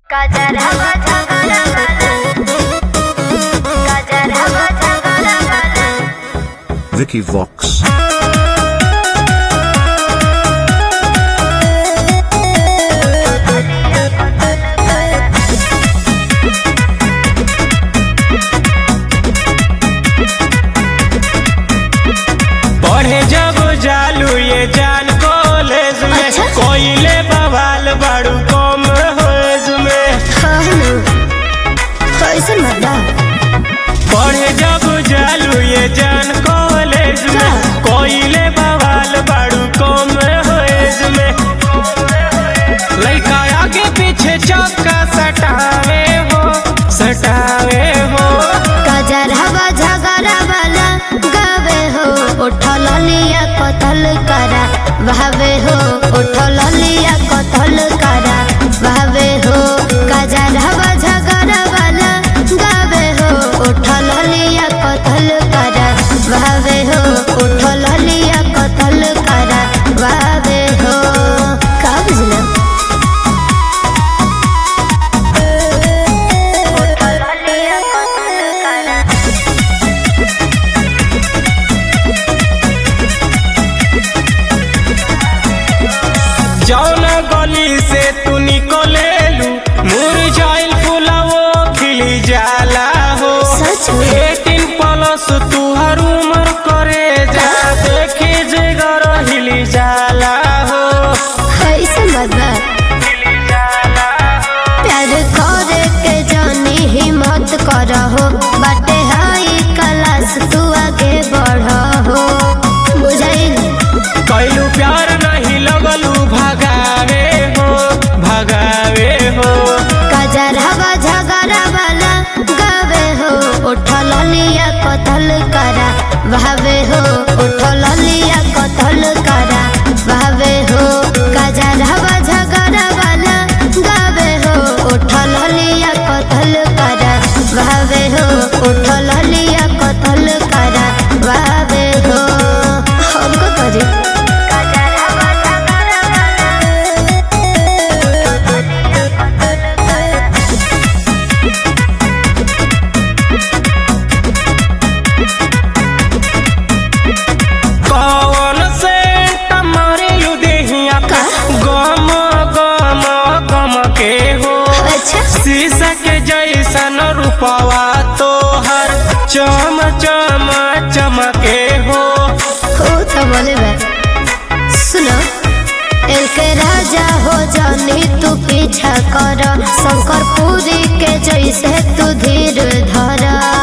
Vicky Vox. पढ़े जब जालू ये जान कॉलेज में अच्छा? कोइले बवाल बड़ू कम होज में। कैसन मतलब? पढ़े जब जालू ये जान कॉलेज में कोइले बवाल बड़ू कम होज में। लड़का आगे पीछे चौका सटावे हो गजरवा झगड़ा वाला गावे हो, उठल लिया कतल करा भावे हो, उठल लिया कतल करा भावे हो। गजरवा झगड़ा वाला गावे हो, उठल लिया कतल करा भावे हो, उठल लिया कतल करा भावे हो। का बुझला? जौन गली से तू निकलेलू मुरझाइल फुलवो खिली जाला हो। सच में? 18+ तू हर उम्र करे जा देखे जगर हिली जाला हो। कैसन मतलब? प्यार करे के जानी हिम्मत करहो, बाटे हाई क्लास तू आगे बढ़हो। बुझाइल? कैलू प्यार नहीं लगलू भगावे हो। गजरवा झगड़ा वाला गावे हो, उठल लिया कतल करा भावे हो, उठल लिया कतल करा भावे हो। गजरवा झगड़ा वाला गावे हो, उठल लिया कतल करा भावे हो, उठल लिया कतल करा भावे हो। हमको करी कौन से टमारेलू देहिया का गम के हो। अच्छा शीशा के जैसन रूपवा तोहर चम चमके हो। तो बोले बे सुनो, एल के राजा हो जानी तू पीछा कर, शंकर पुरी के जैसे तू धीर धरा।